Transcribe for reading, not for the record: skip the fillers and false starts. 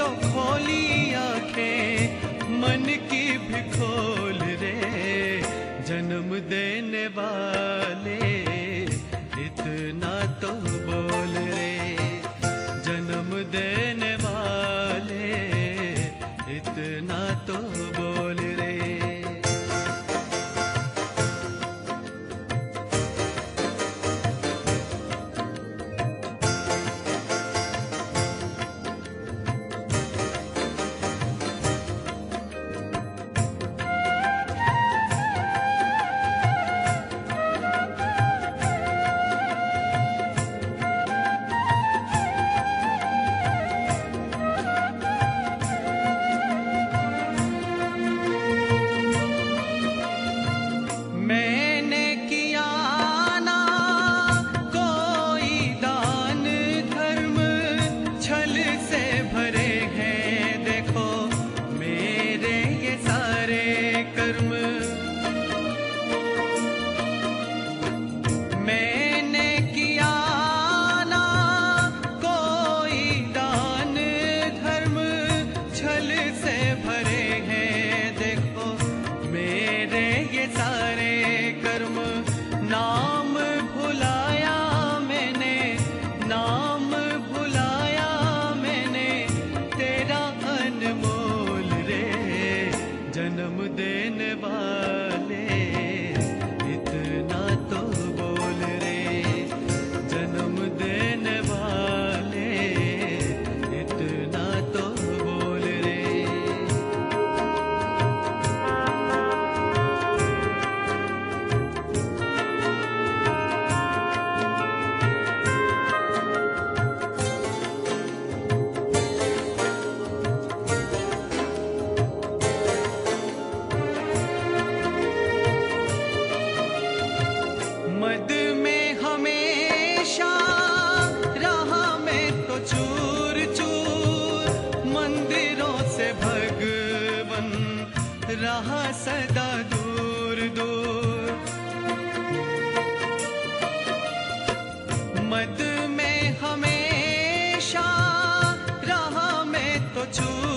खोली आंखें मन की भी खोल रे, जन्म देने वाले इतना तो बोल रे, जन्म देने वाले इतना तो बोल रे। मैंने किया ना कोई दान धर्म, छल से भरे हैं देखो मेरे ये सारे कर्म। मैंने किया ना कोई दान धर्म, छल से भरे हैं देखो मेरे ये सारे कर्म। नाम भुलाया मैंने, नाम भुलाया मैंने तेरा अनमोल रे, जन्म देने वाले इतना तो बोल रे, जन्म देने वाले इतना तो बोल रे। मद में हमेशा रहा मैं तो चूर चूर, मंदिरों से भगवन रहा सदा दूर दूर। मद में हमेशा रहा मैं तो चूर